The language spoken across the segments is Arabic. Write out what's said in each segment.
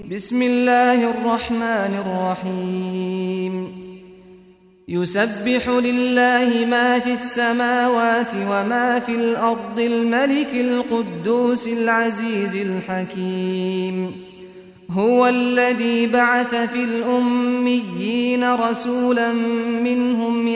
بسم الله الرحمن الرحيم يسبح لله ما في السماوات وما في الأرض الملك القدوس العزيز الحكيم هو الذي بعث في الأميين رسولا منهم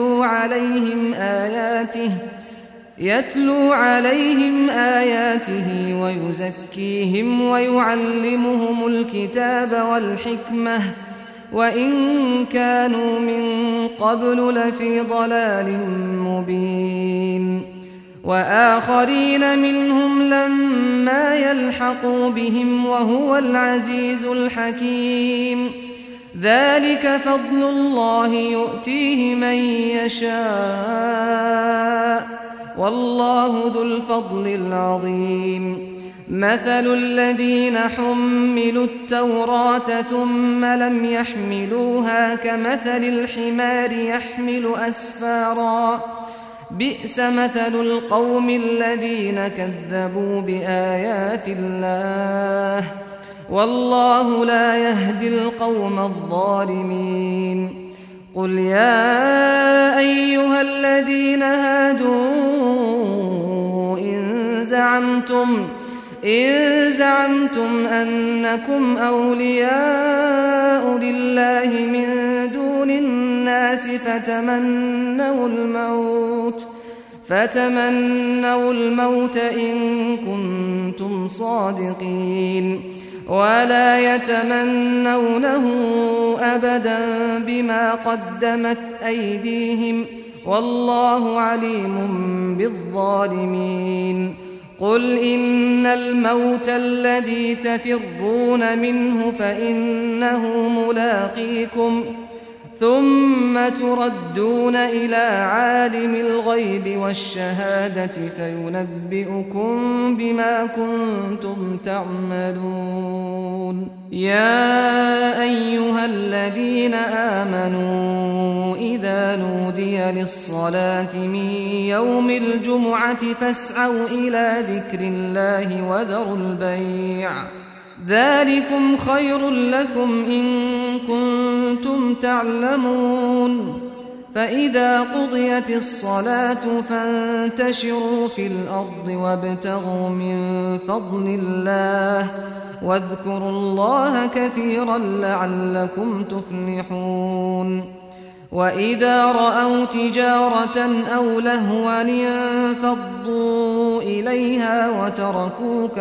يتلو عليهم آياته ويزكيهم ويعلمهم الكتاب والحكمة وإن كانوا من قبل لفي ضلال مبين وآخرين منهم لما يلحقوا بهم وهو العزيز الحكيم ذلك فضل الله يؤتيه من يشاء والله ذو الفضل العظيم مثل الذين حملوا التوراة ثم لم يحملوها كمثل الحمار يحمل أسفارا بئس مثل القوم الذين كذبوا بآيات الله والله لا يهدي القوم الظالمين قل يا أيها الذين هادوا إن زعمتم أنكم أولياء لله من دون الناس فتمنوا الموت إن كنتم صادقين ولا يتمنونه أبدا بما قدمت أيديهم والله عليم بالظالمين قل إن الموت الذي تفرون منه فإنه ملاقيكم ثم تردون إلى عالم الغيب والشهادة فينبئكم بما كنتم تعملون يا أيها الذين آمنوا إذا نودي للصلاة من يوم الجمعة فاسعوا إلى ذكر الله وذروا البيع ذلكم خير لكم إن كنتم تعلمون فإذا قضيت الصلاة فانتشروا في الأرض وابتغوا من فضل الله واذكروا الله كثيرا لعلكم تفلحون وإذا رأوا تجارة أو لهوا انفضوا إليها وتركوك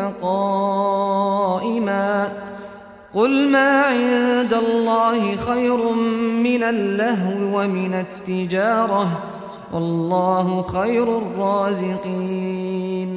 قائما قل ما عند الله خير من اللهو ومن التجارة والله خير الرازقين